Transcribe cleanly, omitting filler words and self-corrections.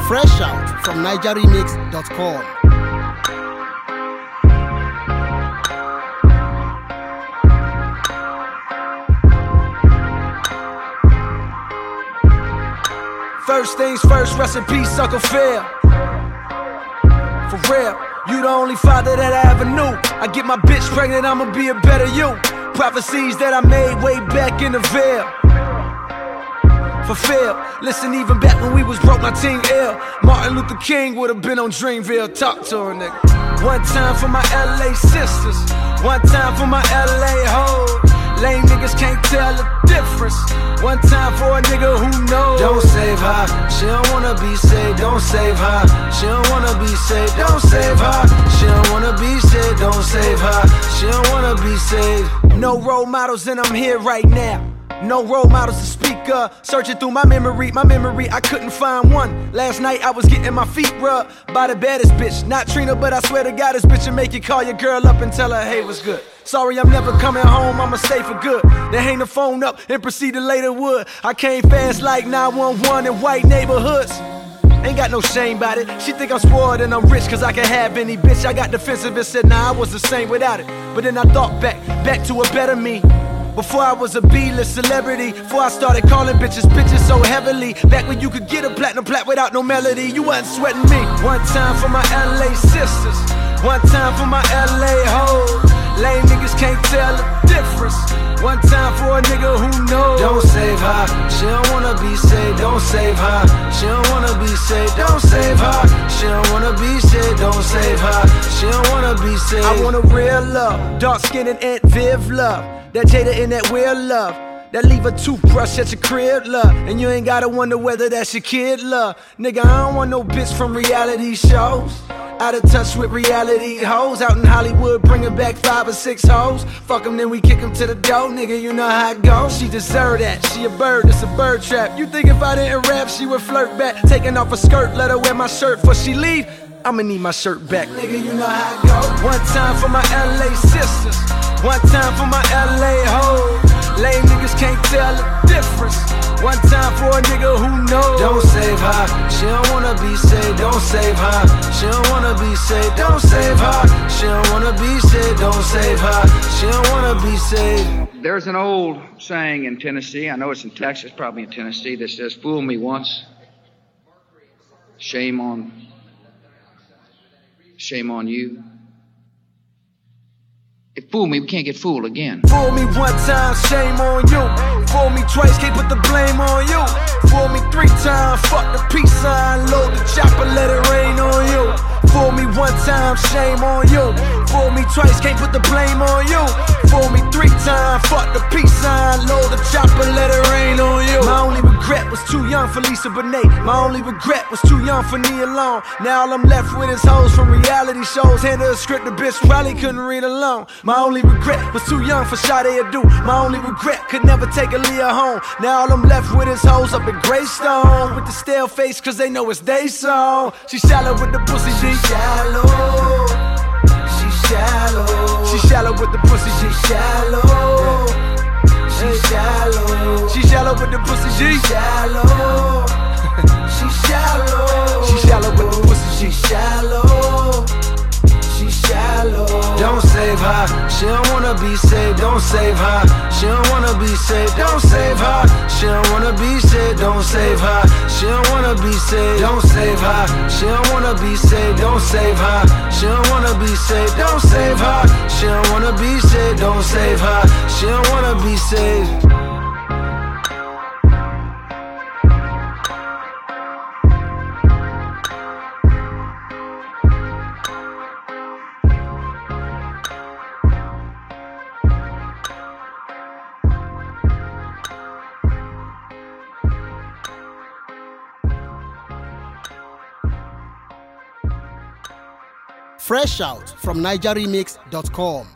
Fresh out from NigerRemix.com. First things first, rest in peace, Uncle Phil. For real, you the only father that I ever knew. I get my bitch pregnant, I'ma be a better you. Prophecies that I made way back in the veil. Fulfilled. Listen, even back when we was broke, my team ill. Martin Luther King would've been on Dreamville. Talk to her, nigga. One time for my LA sisters, one time for my LA hoes. Lame niggas can't tell the difference. One time for a nigga who knows. Don't save her, she don't wanna be saved. Don't save her, she don't wanna be saved. Don't save her, she don't wanna be saved. Don't save her, she don't wanna be saved. No role models and I'm here right now. No role models to speak of. Searching through my memory, I couldn't find one. Last night I was getting my feet rubbed by the baddest bitch. Not Trina, but I swear to God, this bitch will make you call your girl up and tell her, hey, what's good? Sorry, I'm never coming home, I'ma stay for good. Then hang the phone up and proceed to lay the wood. I came fast like 911 in white neighborhoods. Ain't got no shame about it. She think I'm spoiled and I'm rich cause I can have any bitch. I got defensive and said, nah, I was the same without it. But then I thought back to a better me. Before I was a B-list celebrity, before I started calling bitches so heavily. Back when you could get a platinum plat without no melody, you wasn't sweating me. One time for my LA sisters, one time for my LA hoes. Lame niggas can't tell the difference. One time for a nigga who knows. Don't save her, she don't wanna be saved. Don't save her, she don't wanna be saved. Don't save her, she don't wanna be saved. Don't save her, she don't wanna be saved. I want a real love, dark skin and Aunt Viv love. That Jada in that weird love. That leave a toothbrush at your crib, love. And you ain't gotta wonder whether that's your kid, love. Nigga, I don't want no bitch from reality shows. Out of touch with reality hoes. Out in Hollywood bringing back 5 or 6 hoes. Fuck them, then we kick them to the door, nigga, you know how it goes. She deserve that, she a bird, it's a bird trap. You think if I didn't rap, she would flirt back. Taking off her skirt, let her wear my shirt before she leave. I'ma need my shirt back. Nigga, you know how it goes. One time for my LA sisters, one time for my LA hoes. Lame niggas can't tell the difference. One time for a nigga who knows. Don't save her, she don't wanna be saved. Don't save her, she don't wanna be saved. Don't save her, she don't wanna be saved. Don't save her, she don't wanna be saved. There's an old saying in Tennessee, I know it's in Texas, probably in Tennessee, that says, fool me once, shame on you. If fool me, we can't get fooled again. Fool me one time, shame on you. Fool me twice, can't put the blame on you. Fool me 3 times, fuck the peace sign. Load the chopper, let it rain on you. Fool me one time, shame on you. Fool me twice, can't put the blame on you. Fool me 3 times, fuck the peace sign. Load the chopper, let it rain on you. My only regret was too young for Lisa Bonet. My only regret was too young for Nia Long. Now all I'm left with is hoes from reality shows. Hand her a script, the bitch probably couldn't read alone. My only regret was too young for Sade Adu. My only regret could never take Aaliyah home. Now all I'm left with is hoes up in Greystone with the stale face cause they know it's they song. She shallow with the pussy, she shallow. She shallow. She shallow with the pussy, she shallow. She shallow. She shallow with the pussy, she shallow. She shallow. She shallow with the pussy, she shallow. She shallow. Don't save her, she don't wanna be saved. Don't save her, she don't wanna be saved. Don't save her, she don't wanna be saved. Don't save her, she don't wanna be saved. Don't save her, she don't wanna be saved. Don't save her, she don't wanna be saved. Don't save her, she don't wanna be saved. Don't save her, she don't wanna be saved. Fresh out from NigerRemix.com.